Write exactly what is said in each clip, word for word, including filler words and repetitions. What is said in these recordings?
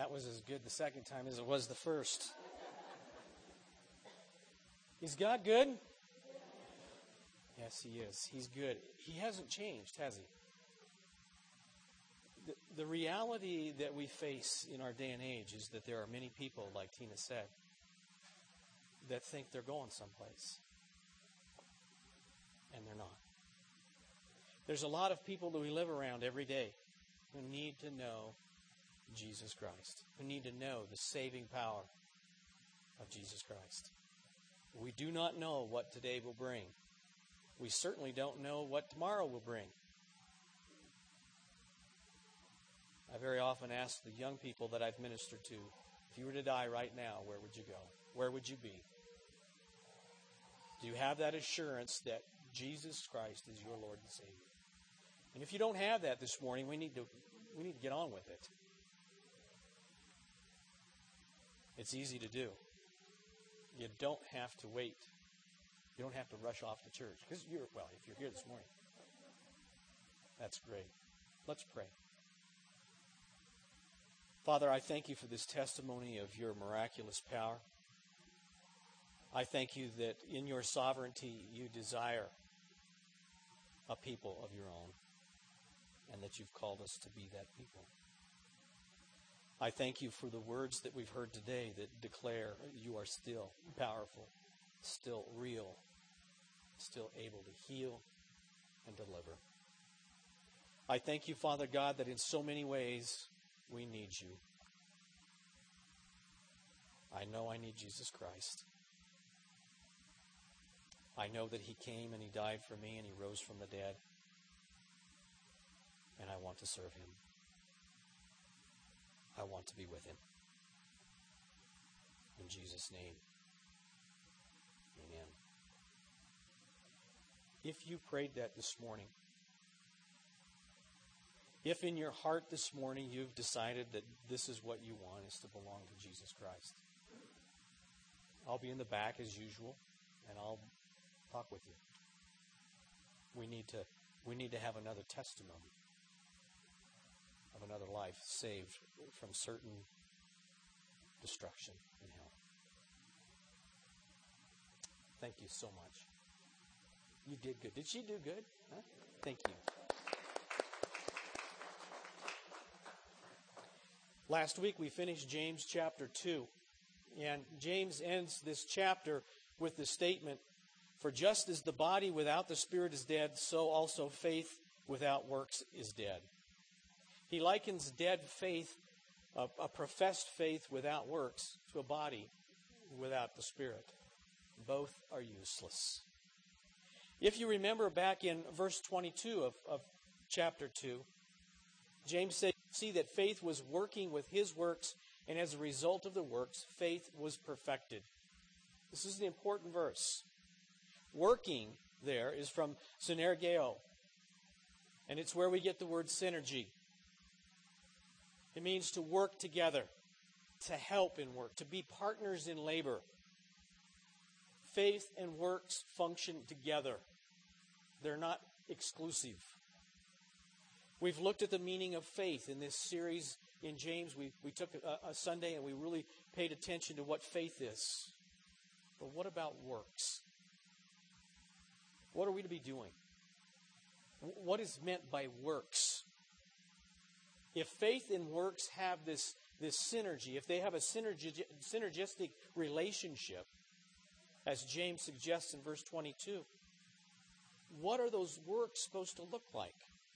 that was as good the second time as it was the first. Is God good? Yes, He is. He's good. He hasn't changed, has He? The, the reality that we face in our day and age is that there are many people, like Tina said, that think they're going someplace. And they're not. There's a lot of people that we live around every day who need to know Jesus Christ, who need to know the saving power of Jesus Christ. We do not know what today will bring. We certainly don't know what tomorrow will bring. I very often ask the young people that I've ministered to, if you were to die right now, where would you go? Where would you be? Do you have that assurance that Jesus Christ is your Lord and Savior? And if you don't have that this morning, we need to we need to get on with it. It's easy to do. You don't have to wait. You don't have to rush off to church. Because you're well, if you're here this morning, that's great. Let's pray. Father, I thank you for this testimony of your miraculous power. I thank you that in your sovereignty you desire a people of your own, and that you've called us to be that people. I thank you for the words that we've heard today that declare you are still powerful, still real, still able to heal and deliver. I thank you, Father God, that in so many ways we need you. I know I need Jesus Christ. I know that He came and He died for me and He rose from the dead. And I want to serve Him. I want to be with Him. In Jesus' name, amen. If you prayed that this morning, if in your heart this morning you've decided that this is what you want, is to belong to Jesus Christ, I'll be in the back as usual, and I'll talk with you. We need to we need to have another testimony of another life saved from certain destruction in hell. Thank you so much. You did good. Did she do good? Huh? Thank you. Last week we finished James chapter two. And James ends this chapter with the statement, "For just as the body without the spirit is dead, so also faith without works is dead." He likens dead faith, a, a professed faith without works, to a body without the spirit. Both are useless. If you remember back in verse twenty-two of, of chapter two, James said, "See that faith was working with his works, and as a result of the works, faith was perfected." This is the important verse. Working there is from synergeo, and it's where we get the word synergy. It means to work together, to help in work, to be partners in labor. Faith and works function together. They're not exclusive. We've looked at the meaning of faith in this series in James. We, we took a, a Sunday and we really paid attention to what faith is. But what about works? What are we to be doing? What is meant by works? If faith and works have this, this synergy, if they have a synergi- synergistic relationship, as James suggests in verse twenty-two, what are those works supposed to look like?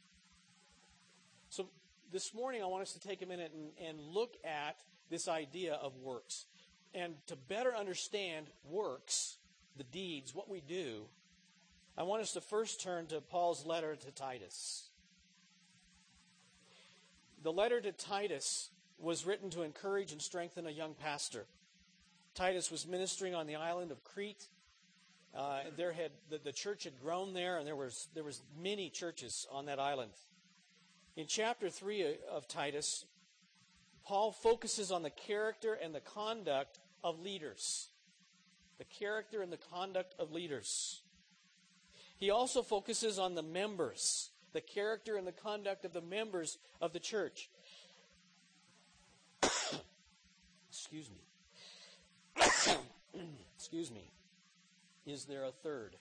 So this morning I want us to take a minute and, and look at this idea of works. And to better understand works, the deeds, what we do, I want us to first turn to Paul's letter to Titus. The letter to Titus was written to encourage and strengthen a young pastor. Titus was ministering on the island of Crete. Uh, there had the, the church had grown there, and there was there was many churches on that island. In chapter three of Titus, Paul focuses on the character and the conduct of leaders. The character and the conduct of leaders. He also focuses on the members, the character and the conduct of the members of the church. Excuse me. Excuse me. Is there a third?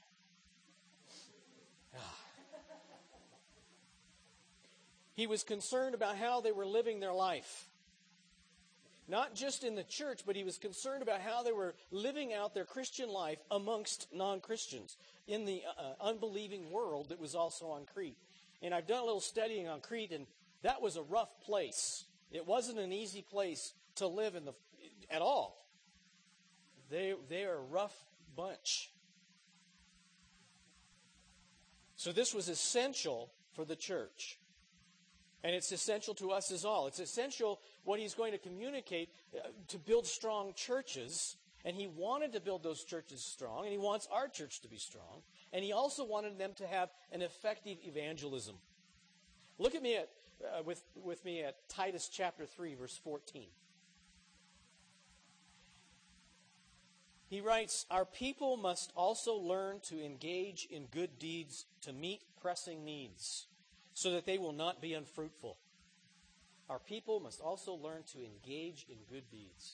He was concerned about how they were living their life. Not just in the church, but he was concerned about how they were living out their Christian life amongst non-Christians in the uh, unbelieving world that was also on Crete. And I've done a little studying on Crete, and that was a rough place. It wasn't an easy place to live in the at all. They, they are a rough bunch. So this was essential for the church. And it's essential to us as all. It's essential what he's going to communicate uh, to build strong churches. And he wanted to build those churches strong. And he wants our church to be strong. And he also wanted them to have an effective evangelism. Look at me at, uh, with, with me at Titus chapter three, verse fourteen. He writes, "Our people must also learn to engage in good deeds to meet pressing needs, so that they will not be unfruitful." Our people must also learn to engage in good deeds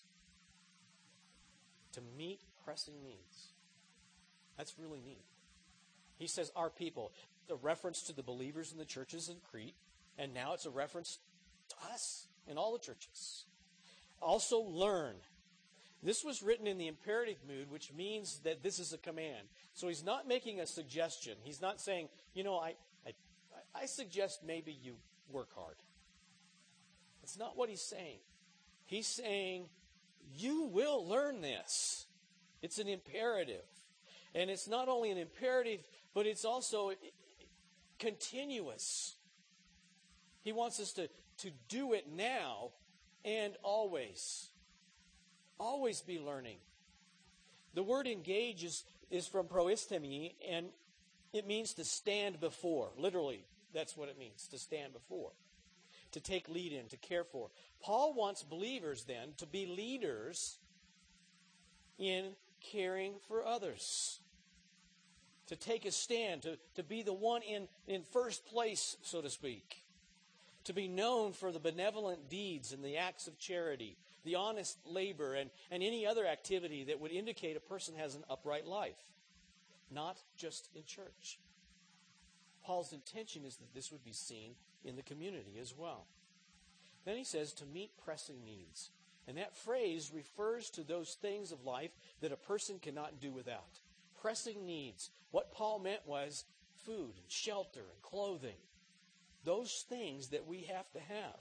to meet pressing needs. That's really neat. He says our people, a reference to the believers in the churches in Crete, and now it's a reference to us in all the churches. Also learn. This was written in the imperative mood, which means that this is a command. So he's not making a suggestion. He's not saying, you know, I, I, I suggest maybe you work hard. That's not what he's saying. He's saying, you will learn this. It's an imperative. And it's not only an imperative, but it's also continuous. He wants us to, to do it now and always. Always be learning. The word engage is, is from proistemi, and it means to stand before. Literally, that's what it means, to stand before. To take lead in, to care for. Paul wants believers then to be leaders in caring for others. To take a stand, to, to be the one in, in first place, so to speak. To be known for the benevolent deeds and the acts of charity, the honest labor, and, and any other activity that would indicate a person has an upright life. Not just in church. Paul's intention is that this would be seen in the community as well. Then he says to meet pressing needs. And that phrase refers to those things of life that a person cannot do without. Pressing needs. What Paul meant was food and shelter and clothing. Those things that we have to have.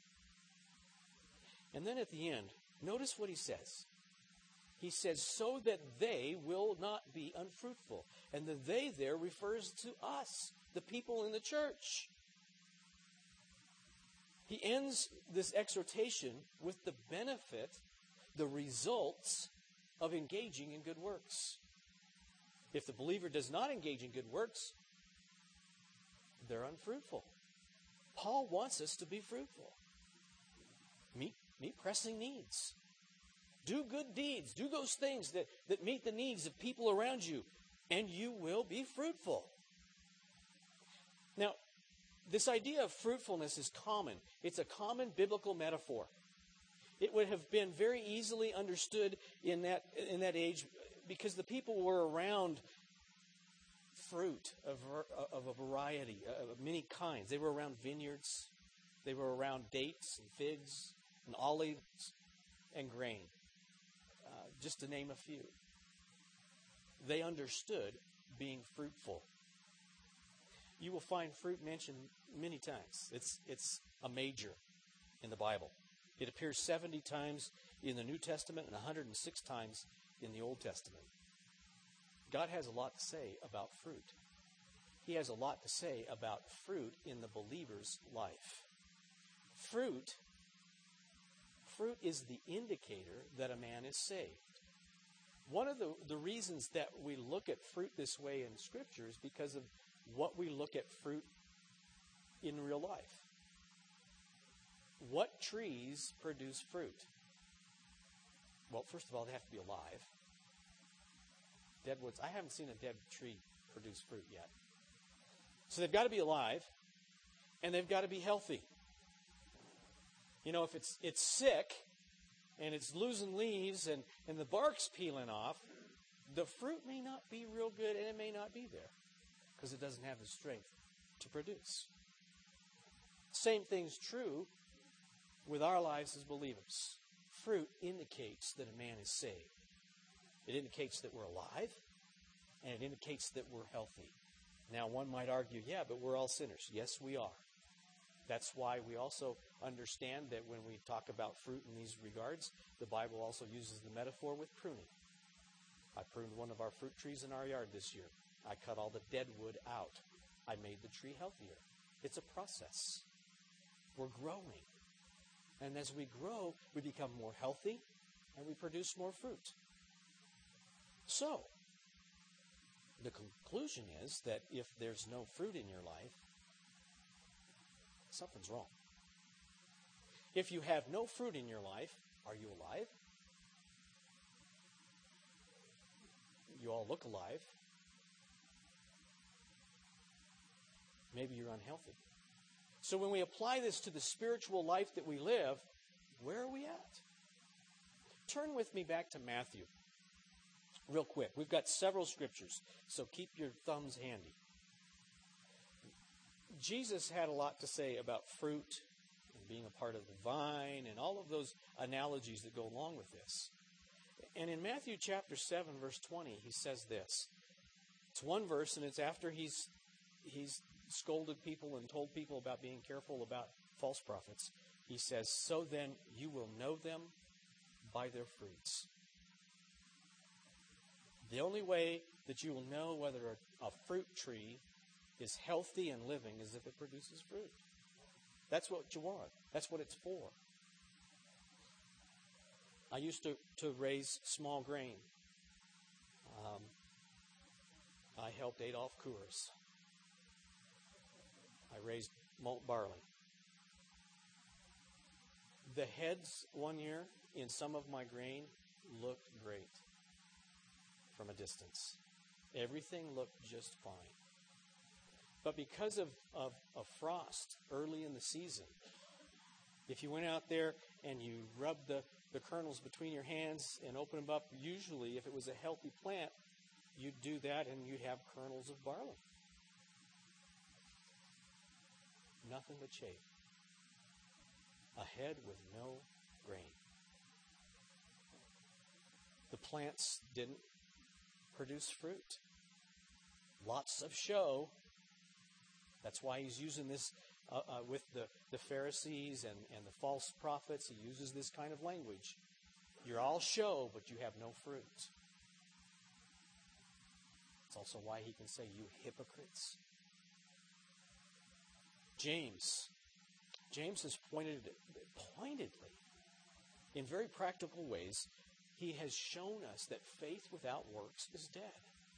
And then at the end, notice what he says. He says, so that they will not be unfruitful. And the they there refers to us, the people in the church. He ends this exhortation with the benefit, the results of engaging in good works. If the believer does not engage in good works, they're unfruitful. Paul wants us to be fruitful. Meet, meet pressing needs. Do good deeds. Do those things that, that meet the needs of people around you, and you will be fruitful. Now, this idea of fruitfulness is common. It's a common biblical metaphor. It would have been very easily understood in that, in that age because the people were around fruit of, of a variety, of many kinds. They were around vineyards. They were around dates and figs and olives and grain, uh, just to name a few. They understood being fruitful. You will find fruit mentioned many times. It's, it's a major in the Bible. It appears seventy times in the New Testament and one hundred six times in the Old Testament. God has a lot to say about fruit. He has a lot to say about fruit in the believer's life. Fruit, fruit is the indicator that a man is saved. One of the, the reasons that we look at fruit this way in Scripture is because of what we look at fruit in real life. What trees produce fruit? Well, first of all, they have to be alive. Dead woods. I haven't seen a dead tree produce fruit yet. So they've got to be alive, and they've got to be healthy. You know, if it's it's sick, and it's losing leaves and, and the bark's peeling off, the fruit may not be real good and it may not be there because it doesn't have the strength to produce. Same thing's true with our lives as believers. Fruit indicates that a man is saved. It indicates that we're alive, and it indicates that we're healthy. Now, one might argue, yeah, but we're all sinners. Yes, we are. That's why we also understand that when we talk about fruit in these regards, the Bible also uses the metaphor with pruning. I pruned one of our fruit trees in our yard this year. I cut all the dead wood out. I made the tree healthier. It's a process. We're growing. And as we grow, we become more healthy and we produce more fruit. So, the conclusion is that if there's no fruit in your life, something's wrong. If you have no fruit in your life, are you alive? You all look alive. Maybe you're unhealthy. So when we apply this to the spiritual life that we live, where are we at? Turn with me back to Matthew. Real quick. We've got several scriptures, so keep your thumbs handy. Jesus had a lot to say about fruit and being a part of the vine and all of those analogies that go along with this. And in Matthew chapter seven, verse twenty, he says this. It's one verse, and it's after he's he's scolded people and told people about being careful about false prophets. He says, "So then you will know them by their fruits." The only way that you will know whether a, a fruit tree is healthy and living is if it produces fruit. That's what you want. That's what it's for. I used to, to raise small grain. Um, I helped Adolf Coors. I raised malt barley. The heads one year in some of my grain looked great from a distance. Everything looked just fine. But because of, of, of frost early in the season, if you went out there and you rubbed the, the kernels between your hands and opened them up, usually if it was a healthy plant, you'd do that and you'd have kernels of barley. Nothing but shade. A head with no grain. The plants didn't produce fruit. Lots of show. That's why he's using this uh, uh, with the, the Pharisees and, and the false prophets. He uses this kind of language. You're all show, but you have no fruit. It's also why he can say, "You hypocrites." James. James has pointed pointedly, in very practical ways, he has shown us that faith without works is dead.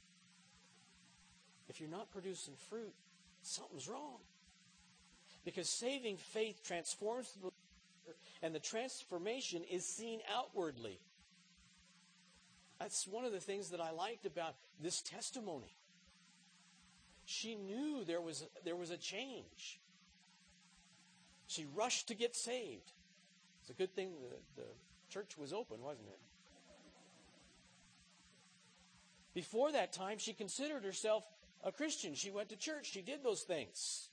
If you're not producing fruit, something's wrong. Because saving faith transforms the believer, and the transformation is seen outwardly. That's one of the things that I liked about this testimony. She knew there was there was a change. She rushed to get saved. It's a good thing the, the church was open, wasn't it? Before that time, she considered herself a Christian. She went to church. She did those things.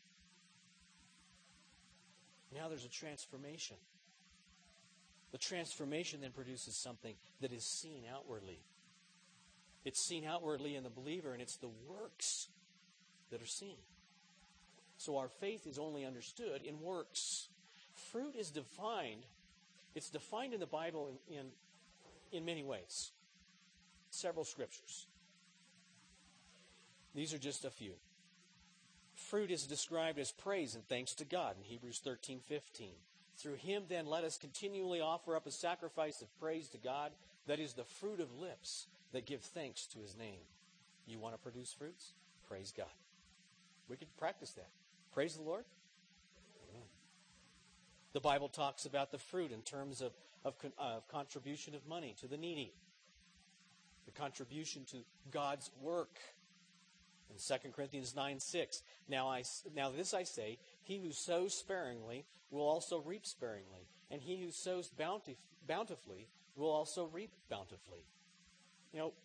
Now there's a transformation. The transformation then produces something that is seen outwardly. It's seen outwardly in the believer, and it's the works that are seen. So our faith is only understood in works. Fruit is defined. It's defined in the Bible in, in, in many ways. Several scriptures. These are just a few. Fruit is described as praise and thanks to God in Hebrews thirteen fifteen. Through him then let us continually offer up a sacrifice of praise to God, that is the fruit of lips that give thanks to his name. You want to produce fruits? Praise God. We could practice that. Praise the Lord. Amen. The Bible talks about the fruit in terms of, of, of contribution of money to the needy. The contribution to God's work. In Second Corinthians nine six, now, I, now this I say, he who sows sparingly will also reap sparingly, and he who sows bountif- bountifully will also reap bountifully. You know,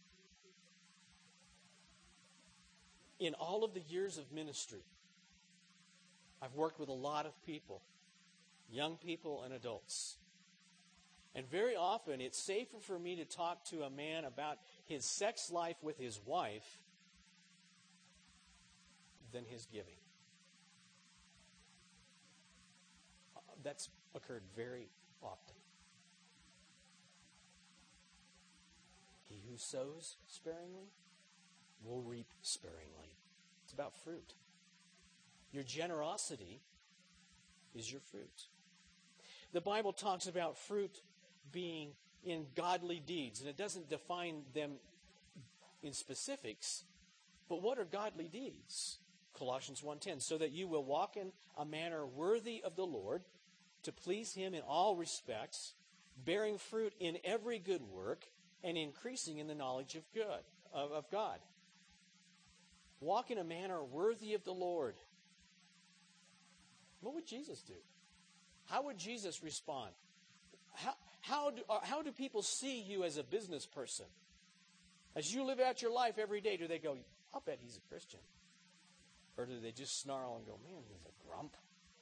in all of the years of ministry, I've worked with a lot of people, young people and adults. And very often it's safer for me to talk to a man about his sex life with his wife than his giving. That's occurred very often. He who sows sparingly will reap sparingly. It's about fruit. Your generosity is your fruit. The Bible talks about fruit being in godly deeds, and it doesn't define them in specifics, but what are godly deeds? Colossians one ten, so that you will walk in a manner worthy of the Lord, to please Him in all respects, bearing fruit in every good work, and increasing in the knowledge of good of, of God. Walk in a manner worthy of the Lord. What would Jesus do? How would Jesus respond? How, how, do, how do people see you as a business person? As you live out your life every day, do they go, I'll bet he's a Christian? Or do they just snarl and go, man, he's a grump?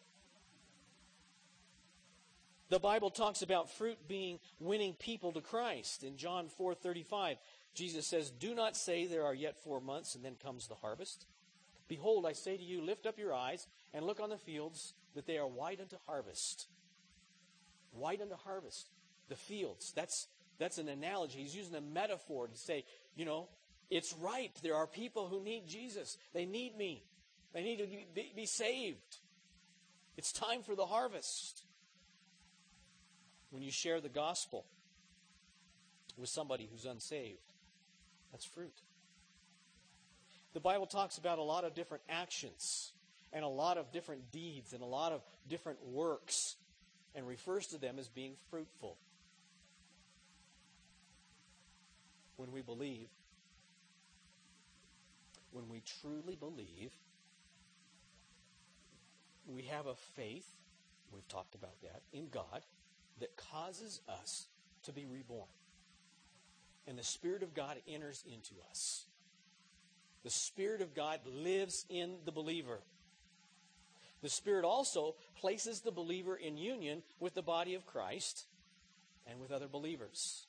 The Bible talks about fruit being winning people to Christ. In John four thirty-five, Jesus says, do not say there are yet four months and then comes the harvest. Behold, I say to you, lift up your eyes and look on the fields, that they are white unto harvest. White unto harvest. The fields. That's, that's an analogy. He's using a metaphor to say, you know, it's ripe. There are people who need Jesus. They need me. They need to be, be saved. It's time for the harvest. When you share the gospel with somebody who's unsaved, that's fruit. The Bible talks about a lot of different actions and a lot of different deeds and a lot of different works and refers to them as being fruitful. When we believe, when we truly believe, we have a faith, we've talked about that, in God, that causes us to be reborn. And the Spirit of God enters into us. The Spirit of God lives in the believer. The Spirit also places the believer in union with the body of Christ and with other believers.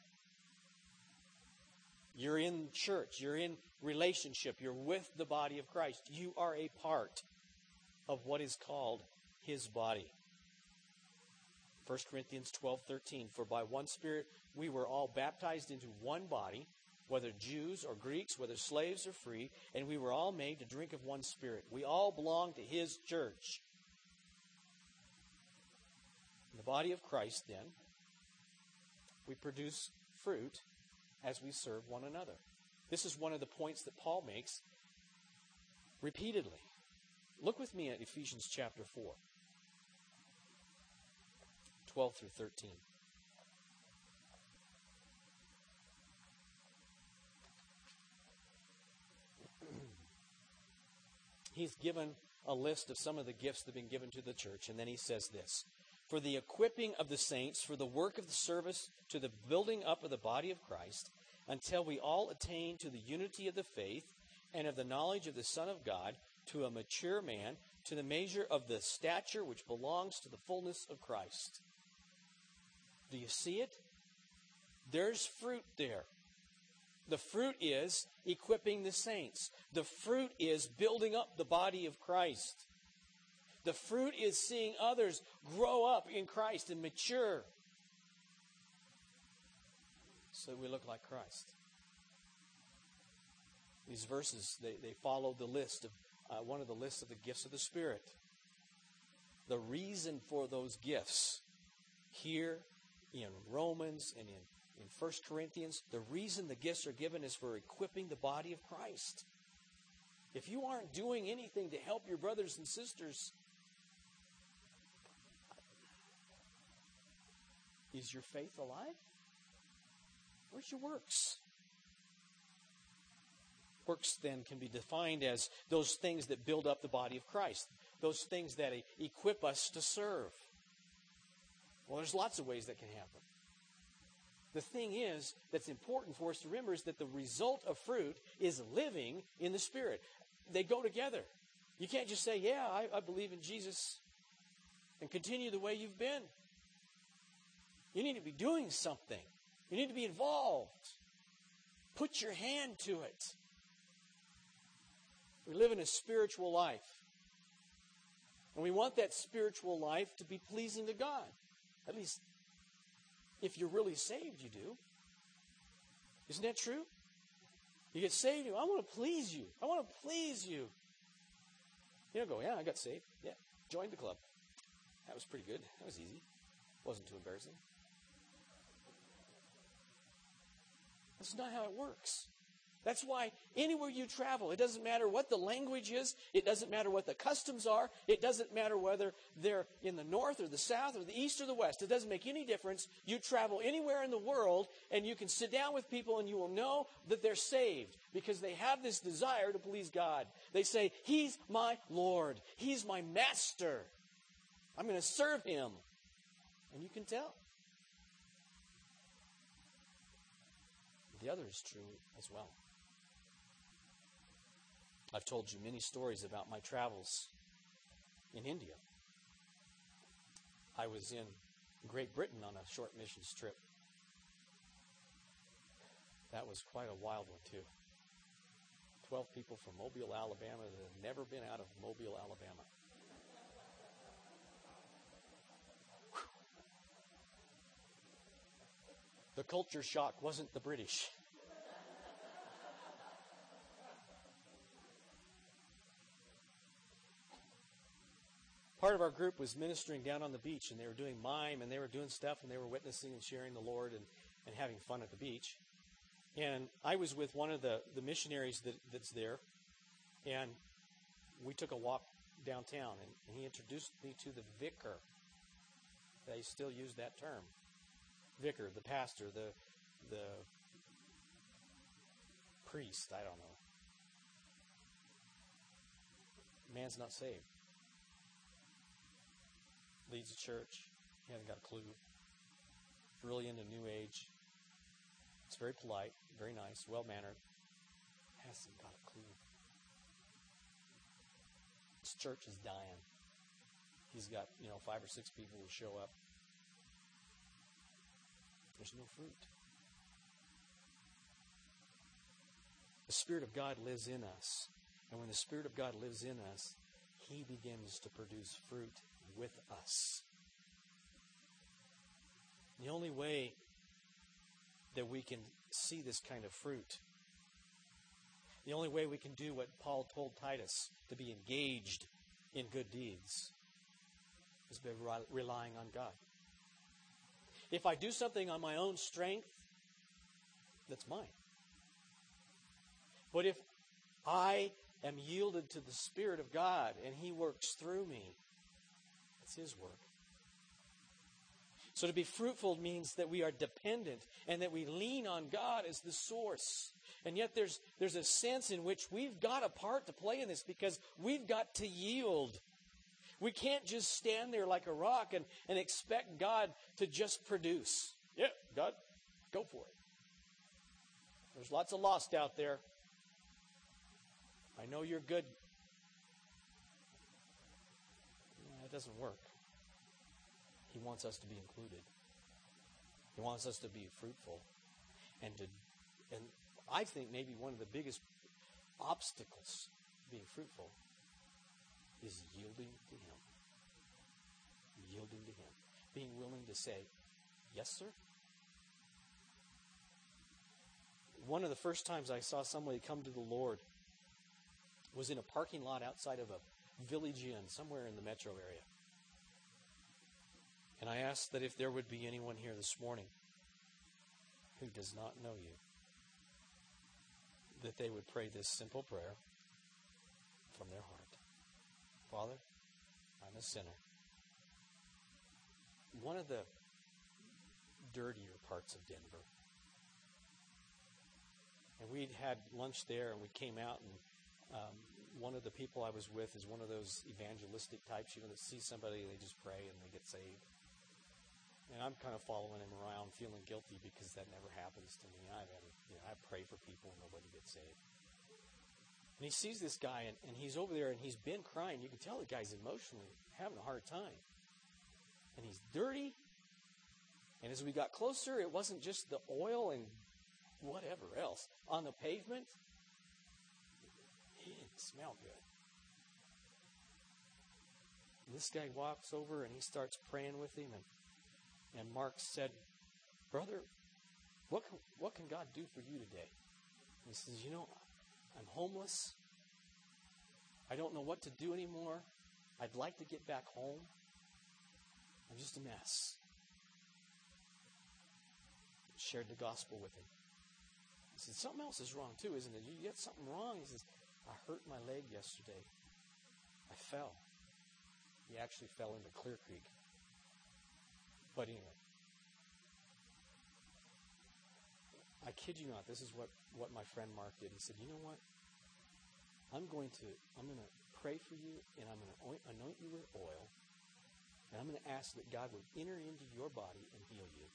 You're in church. You're in relationship. You're with the body of Christ. You are a part of what is called His body. First Corinthians twelve thirteen, for by one Spirit we were all baptized into one body, whether Jews or Greeks, whether slaves or free, and we were all made to drink of one Spirit. We all belong to His church. In the body of Christ, then, we produce fruit as we serve one another. This is one of the points that Paul makes repeatedly. Look with me at Ephesians chapter four. twelve through thirteen. He's given a list of some of the gifts that have been given to the church, and then he says this: for the equipping of the saints, for the work of the service, to the building up of the body of Christ, until we all attain to the unity of the faith and of the knowledge of the Son of God, to a mature man, to the measure of the stature which belongs to the fullness of Christ. Do you see it? There's fruit there. The fruit is equipping the saints. The fruit is building up the body of Christ. The fruit is seeing others grow up in Christ and mature so that we look like Christ. These verses, they, they follow the list of uh, one of the lists of the gifts of the Spirit. The reason for those gifts here in Romans and in, in First Corinthians, the reason the gifts are given is for equipping the body of Christ. If you aren't doing anything to help your brothers and sisters, is your faith alive? Where's your works? Works then can be defined as those things that build up the body of Christ. Those things that equip us to serve. Well, there's lots of ways that can happen. The thing is, that's important for us to remember, is that the result of fruit is living in the Spirit. They go together. You can't just say, yeah, I, I believe in Jesus, and continue the way you've been. You need to be doing something. You need to be involved. Put your hand to it. We live in a spiritual life. And we want that spiritual life to be pleasing to God. At least, if you're really saved, you do. Isn't that true? You get saved, you, I want to please you. I want to please you. You don't go, yeah, I got saved. Yeah, joined the club. That was pretty good. That was easy. Wasn't too embarrassing. That's not how it works. That's why anywhere you travel, it doesn't matter what the language is, it doesn't matter what the customs are, it doesn't matter whether they're in the north or the south or the east or the west. It doesn't make any difference. You travel anywhere in the world and you can sit down with people and you will know that they're saved because they have this desire to please God. They say, He's my Lord. He's my master. I'm going to serve Him. And you can tell. The other is true as well. I've told you many stories about my travels in India. I was in Great Britain on a short missions trip. That was quite a wild one, too. Twelve people from Mobile, Alabama that have never been out of Mobile, Alabama. Whew. The culture shock wasn't the British. Part of our group was ministering down on the beach, and they were doing mime, and they were doing stuff, and they were witnessing and sharing the Lord and, and having fun at the beach. And I was with one of the, the missionaries that, that's there, and we took a walk downtown, and, and he introduced me to the vicar. They still use that term. Vicar, the pastor, the, the priest, I don't know. Man's not saved. Leads a church. He hasn't got a clue. Really into New Age. It's very polite, very nice, well-mannered. Hasn't got a clue. His church is dying. He's got, you know, five or six people who show up. There's no fruit. The Spirit of God lives in us. And when the Spirit of God lives in us, He begins to produce fruit with us. The only way that we can see this kind of fruit, the only way we can do what Paul told Titus, to be engaged in good deeds, is by relying on God. If I do something on my own strength, that's mine. But if I am yielded to the Spirit of God and He works through me, it's His work. So to be fruitful means that we are dependent and that we lean on God as the source. And yet there's, there's a sense in which we've got a part to play in this because we've got to yield. We can't just stand there like a rock and, and expect God to just produce. Yeah, God, go for it. There's lots of lost out there. I know you're good. That doesn't work. He wants us to be included. He wants us to be fruitful. And to, and I think maybe one of the biggest obstacles to being fruitful is yielding to Him. Yielding to Him. Being willing to say, yes, sir. One of the first times I saw somebody come to the Lord was in a parking lot outside of a village inn somewhere in the metro area. And I asked that if there would be anyone here this morning who does not know you, that they would pray this simple prayer from their heart. Father, I'm a sinner. One of the dirtier parts of Denver. And we'd had lunch there and we came out and um, one of the people I was with is one of those evangelistic types, you know, that see somebody and they just pray and they get saved. And I'm kind of following him around, feeling guilty because that never happens to me. I've ever, you know, I pray for people and nobody gets saved. And he sees this guy, and, and he's over there, and he's been crying. You can tell the guy's emotionally having a hard time. And he's dirty. And as we got closer, it wasn't just the oil and whatever else on the pavement. He didn't smell good. And this guy walks over, and he starts praying with him, and And Mark said, "Brother, what can, what can God do for you today?" And he says, "You know, I'm homeless. I don't know what to do anymore. I'd like to get back home. I'm just a mess." Shared the gospel with him. He said, "Something else is wrong too, isn't it? You get something wrong?" He says, "I hurt my leg yesterday. I fell." He actually fell into Clear Creek. But anyway, I kid you not, this is what, what my friend Mark did. He said, "You know what? I'm going to I'm going to pray for you, and I'm going to anoint you with oil, and I'm going to ask that God would enter into your body and heal you."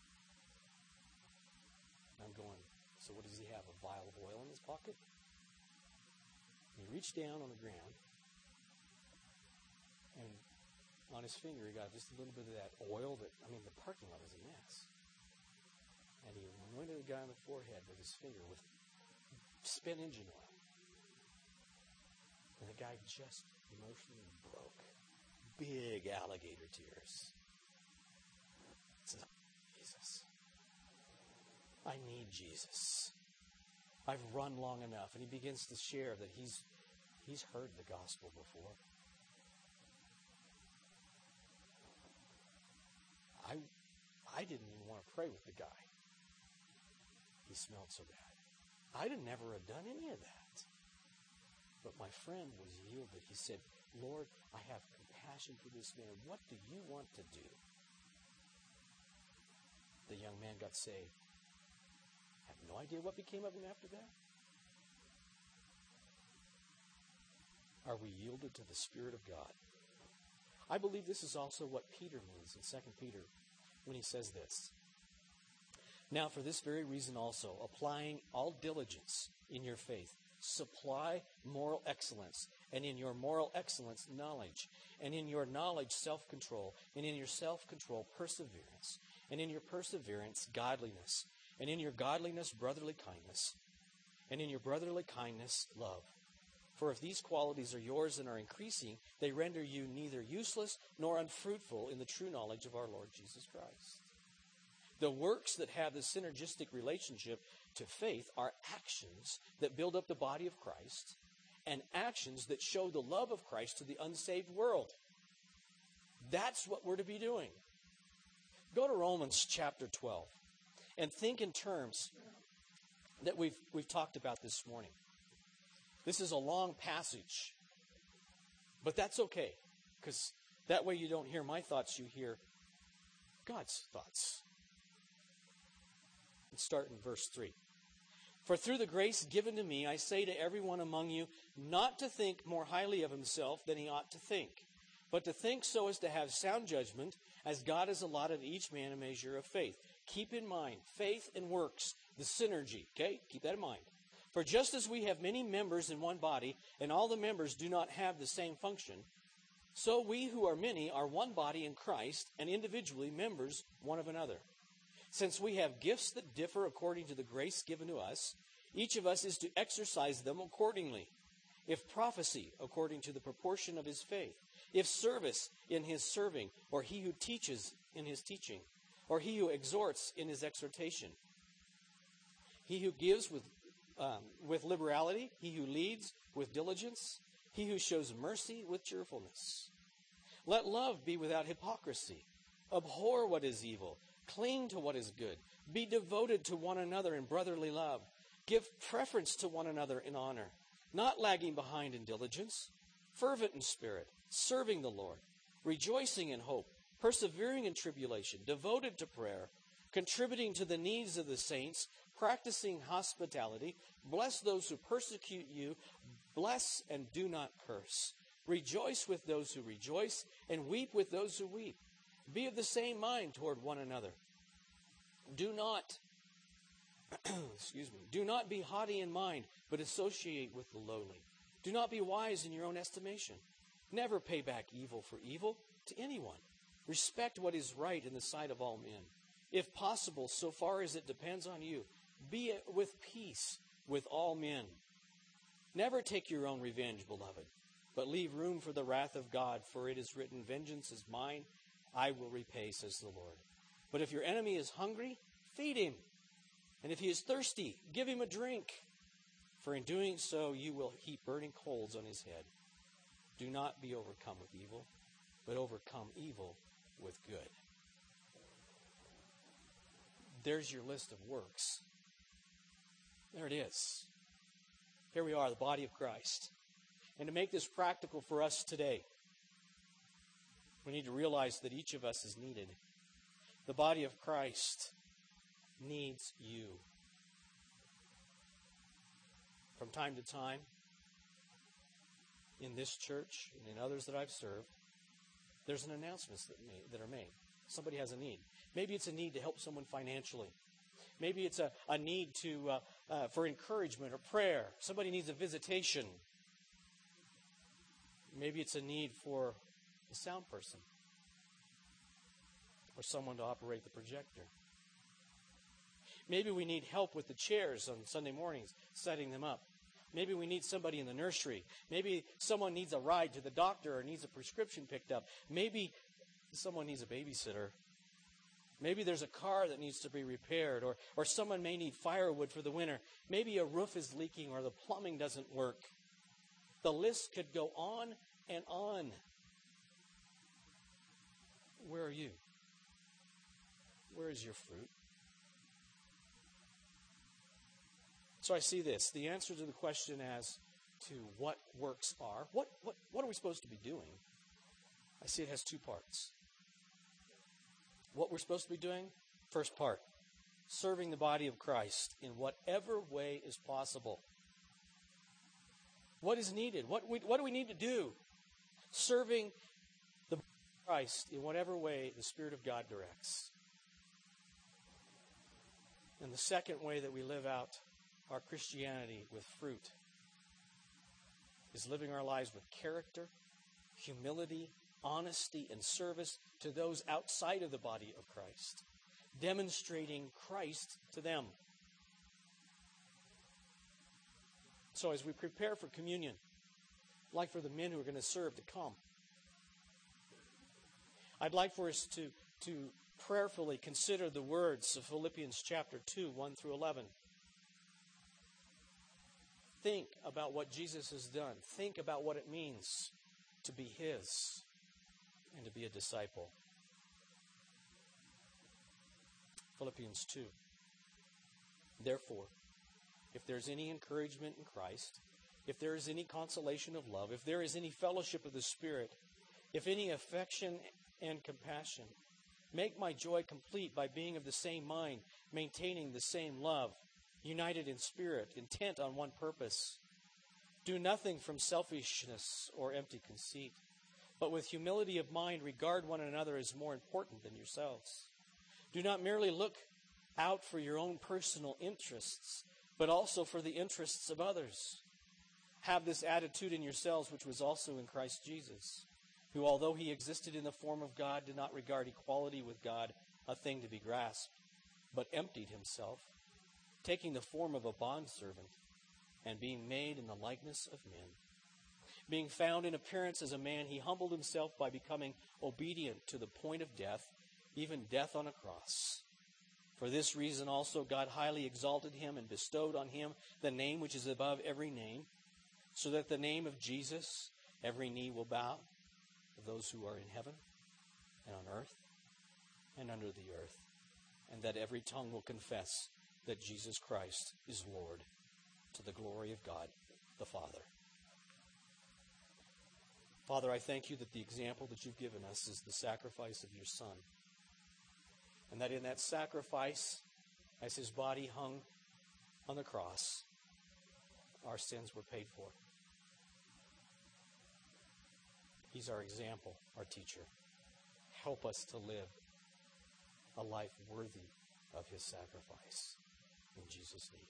And I'm going, so what does he have, a vial of oil in his pocket? And he reached down on the ground, and on his finger, he got just a little bit of that oil that, I mean, the parking lot is a mess. And he anointed the guy on the forehead with his finger with spent engine oil. And the guy just emotionally broke. Big alligator tears. He says, "Jesus. I need Jesus. I've run long enough." And he begins to share that he's he's heard the gospel before. I, I didn't even want to pray with the guy. He smelled so bad. I'd have never have done any of that. But my friend was yielded. He said, "Lord, I have compassion for this man. What do you want to do?" The young man got saved. I have no idea what became of him after that. Are we yielded to the Spirit of God? I believe this is also what Peter means in Second Peter when he says this. "Now for this very reason also, applying all diligence in your faith, supply moral excellence, and in your moral excellence knowledge, and in your knowledge self-control, and in your self-control perseverance, and in your perseverance godliness, and in your godliness brotherly kindness, and in your brotherly kindness love. For if these qualities are yours and are increasing, they render you neither useless nor unfruitful in the true knowledge of our Lord Jesus Christ." The works that have the synergistic relationship to faith are actions that build up the body of Christ and actions that show the love of Christ to the unsaved world. That's what we're to be doing. Go to Romans chapter twelve and think in terms that we've, we've talked about this morning. This is a long passage, but that's okay, because that way you don't hear my thoughts, you hear God's thoughts. Let's start in verse three. "For through the grace given to me, I say to everyone among you, not to think more highly of himself than he ought to think, but to think so as to have sound judgment, as God has allotted each man a measure of faith." Keep in mind, faith and works, the synergy, okay? Keep that in mind. "For just as we have many members in one body, and all the members do not have the same function, so we who are many are one body in Christ, and individually members one of another. Since we have gifts that differ according to the grace given to us, each of us is to exercise them accordingly. If prophecy, according to the proportion of his faith. If service, in his serving, or he who teaches in his teaching, or he who exhorts in his exhortation. He who gives with Um, with liberality, he who leads with diligence, he who shows mercy with cheerfulness. Let love be without hypocrisy. Abhor what is evil. Cling to what is good. Be devoted to one another in brotherly love. Give preference to one another in honor, not lagging behind in diligence, fervent in spirit, serving the Lord, rejoicing in hope, persevering in tribulation, devoted to prayer, contributing to the needs of the saints, practicing hospitality. Bless those who persecute you. Bless and do not curse. Rejoice with those who rejoice, and weep with those who weep. Be of the same mind toward one another. Do not, excuse me, do not be haughty in mind, but associate with the lowly. Do not be wise in your own estimation. Never pay back evil for evil to anyone. Respect what is right in the sight of all men. If possible, so far as it depends on you, be with peace with all men. Never take your own revenge, beloved, but leave room for the wrath of God, for it is written, vengeance is mine, I will repay, says the Lord. But if your enemy is hungry, feed him. And if he is thirsty, give him a drink. For in doing so, you will heap burning coals on his head. Do not be overcome with evil, but overcome evil with good. There's your list of works. There it is. Here we are, the body of Christ. And to make this practical for us today, we need to realize that each of us is needed. The body of Christ needs you. From time to time, in this church and in others that I've served, there's an announcements that, made, that are made. Somebody has a need. Maybe it's a need to help someone financially. Maybe it's a, a need to uh, uh, for encouragement or prayer. Somebody needs a visitation. Maybe it's a need for a sound person or someone to operate the projector. Maybe we need help with the chairs on Sunday mornings, setting them up. Maybe we need somebody in the nursery. Maybe someone needs a ride to the doctor or needs a prescription picked up. Maybe someone needs a babysitter. Maybe there's a car that needs to be repaired, or, or someone may need firewood for the winter. Maybe a roof is leaking or the plumbing doesn't work. The list could go on and on. Where are you? Where is your fruit? So I see this. The answer to the question as to what works are, what, what, what are we supposed to be doing? I see it has two parts. What we're supposed to be doing, first part, serving the body of Christ in whatever way is possible. What is needed? What, we, what do we need to do? Serving the body of Christ in whatever way the Spirit of God directs. And the second way that we live out our Christianity with fruit is living our lives with character, humility, honesty, and service to those outside of the body of Christ, demonstrating Christ to them. So as we prepare for communion, I'd like for the men who are going to serve to come. I'd like for us to, to prayerfully consider the words of Philippians chapter two, one through eleven. Think about what Jesus has done. Think about what it means to be His and to be a disciple. Philippians two. Therefore, if there is any encouragement in Christ, if there is any consolation of love, if there is any fellowship of the Spirit, if any affection and compassion, make my joy complete by being of the same mind, maintaining the same love, united in spirit, intent on one purpose. Do nothing from selfishness or empty conceit, but with humility of mind regard one another as more important than yourselves. Do not merely look out for your own personal interests, but also for the interests of others. Have this attitude in yourselves, which was also in Christ Jesus, who, although he existed in the form of God, did not regard equality with God a thing to be grasped, but emptied himself, taking the form of a bondservant, and being made in the likeness of men. Being found in appearance as a man, he humbled himself by becoming obedient to the point of death, even death on a cross. For this reason also God highly exalted him and bestowed on him the name which is above every name, so that the name of Jesus every knee will bow, of those who are in heaven and on earth and under the earth, and that every tongue will confess that Jesus Christ is Lord, to the glory of God the Father. Father, I thank you that the example that you've given us is the sacrifice of your Son. And that in that sacrifice, as his body hung on the cross, our sins were paid for. He's our example, our teacher. help us to live a life worthy of his sacrifice. In Jesus' name.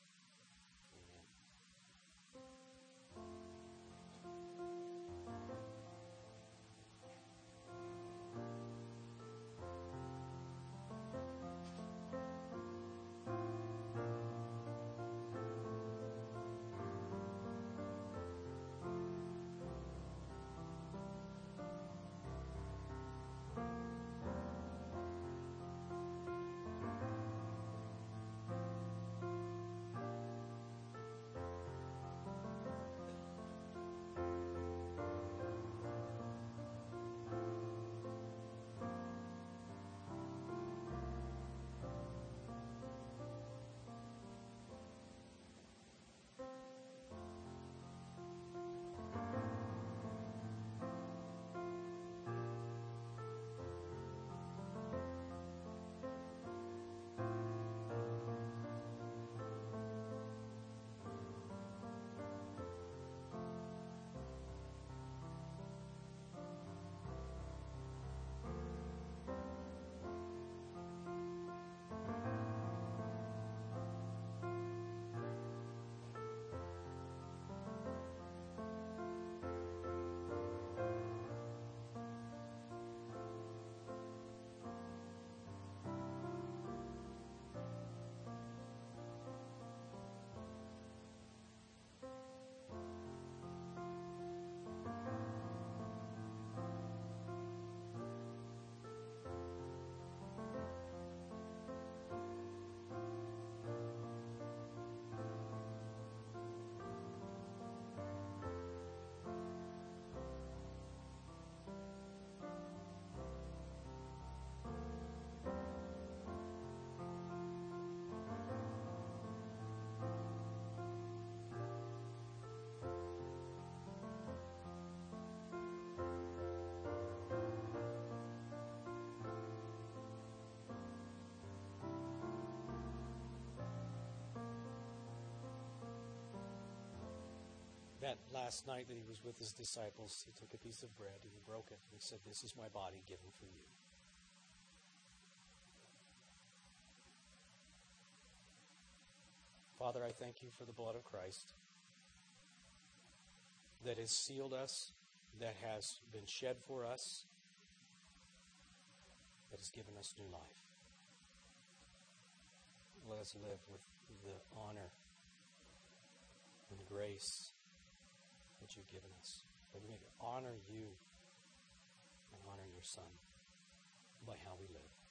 That last night that he was with his disciples, he took a piece of bread and he broke it. And he said, "This is my body given for you." Father, I thank you for the blood of Christ that has sealed us, that has been shed for us, that has given us new life. Let us live with the honor and the grace that you've given us. That we may honor you and honor your Son by how we live.